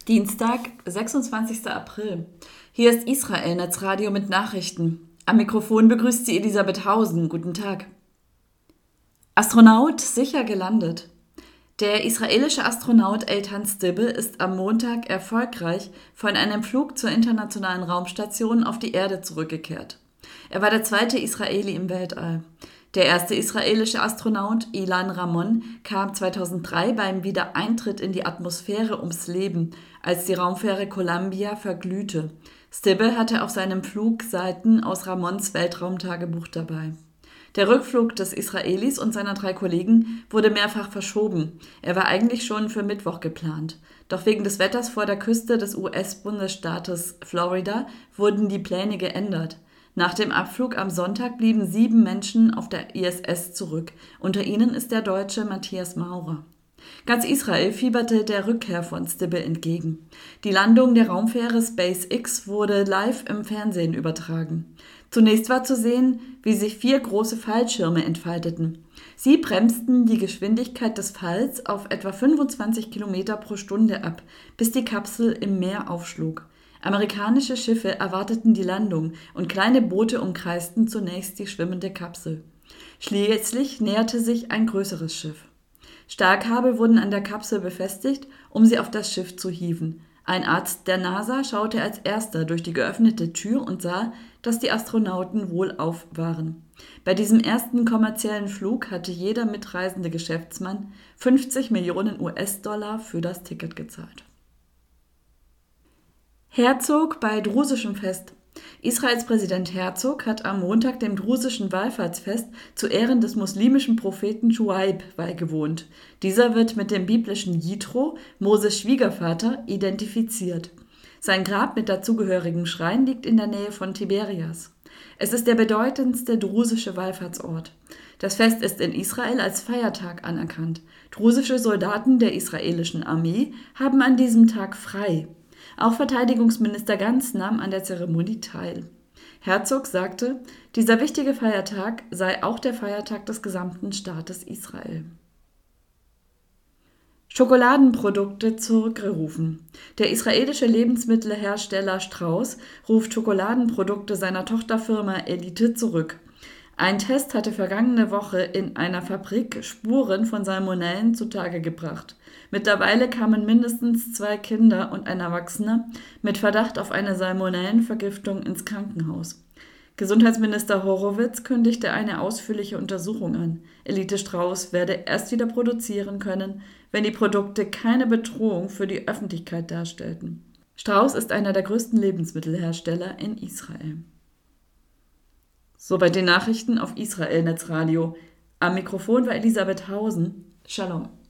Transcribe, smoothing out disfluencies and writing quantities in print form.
Dienstag, 26. April. Hier ist Israel Netzradio mit Nachrichten. Am Mikrofon begrüßt sie Elisabeth Hausen. Guten Tag. Astronaut sicher gelandet. Der israelische Astronaut Eitan Stibbe ist am Montag erfolgreich von einem Flug zur Internationalen Raumstation auf die Erde zurückgekehrt. Er war der zweite Israeli im Weltall. Der erste israelische Astronaut, Ilan Ramon, kam 2003 beim Wiedereintritt in die Atmosphäre ums Leben, als die Raumfähre Columbia verglühte. Stibbe hatte auf seinem Flug Seiten aus Ramons Weltraumtagebuch dabei. Der Rückflug des Israelis und seiner 3 Kollegen wurde mehrfach verschoben. Er war eigentlich schon für Mittwoch geplant. Doch wegen des Wetters vor der Küste des US-Bundesstaates Florida wurden die Pläne geändert. Nach dem Abflug am Sonntag blieben 7 Menschen auf der ISS zurück. Unter ihnen ist der Deutsche Matthias Maurer. Ganz Israel fieberte der Rückkehr von Stibbe entgegen. Die Landung der Raumfähre SpaceX wurde live im Fernsehen übertragen. Zunächst war zu sehen, wie sich 4 große Fallschirme entfalteten. Sie bremsten die Geschwindigkeit des Falls auf etwa 25 Kilometer pro Stunde ab, bis die Kapsel im Meer aufschlug. Amerikanische Schiffe erwarteten die Landung und kleine Boote umkreisten zunächst die schwimmende Kapsel. Schließlich näherte sich ein größeres Schiff. Stahlkabel wurden an der Kapsel befestigt, um sie auf das Schiff zu hieven. Ein Arzt der NASA schaute als erster durch die geöffnete Tür und sah, dass die Astronauten wohlauf waren. Bei diesem ersten kommerziellen Flug hatte jeder mitreisende Geschäftsmann 50 Millionen US-Dollar für das Ticket gezahlt. Herzog bei drusischem Fest. Israels Präsident Herzog hat am Montag dem drusischen Wallfahrtsfest zu Ehren des muslimischen Propheten Schuaib beigewohnt. Dieser wird mit dem biblischen Jitro, Moses Schwiegervater, identifiziert. Sein Grab mit dazugehörigem Schrein liegt in der Nähe von Tiberias. Es ist der bedeutendste drusische Wallfahrtsort. Das Fest ist in Israel als Feiertag anerkannt. Drusische Soldaten der israelischen Armee haben an diesem Tag frei. Auch Verteidigungsminister Gantz nahm an der Zeremonie teil. Herzog sagte, dieser wichtige Feiertag sei auch der Feiertag des gesamten Staates Israel. Schokoladenprodukte zurückgerufen. Der israelische Lebensmittelhersteller Strauß ruft Schokoladenprodukte seiner Tochterfirma Elite zurück. Ein Test hatte vergangene Woche in einer Fabrik Spuren von Salmonellen zutage gebracht. Mittlerweile kamen mindestens 2 Kinder und ein Erwachsener mit Verdacht auf eine Salmonellenvergiftung ins Krankenhaus. Gesundheitsminister Horowitz kündigte eine ausführliche Untersuchung an. Elite Strauß werde erst wieder produzieren können, wenn die Produkte keine Bedrohung für die Öffentlichkeit darstellten. Strauß ist einer der größten Lebensmittelhersteller in Israel. Soweit die Nachrichten auf Israel Netzradio. Am Mikrofon war Elisabeth Hausen. Shalom.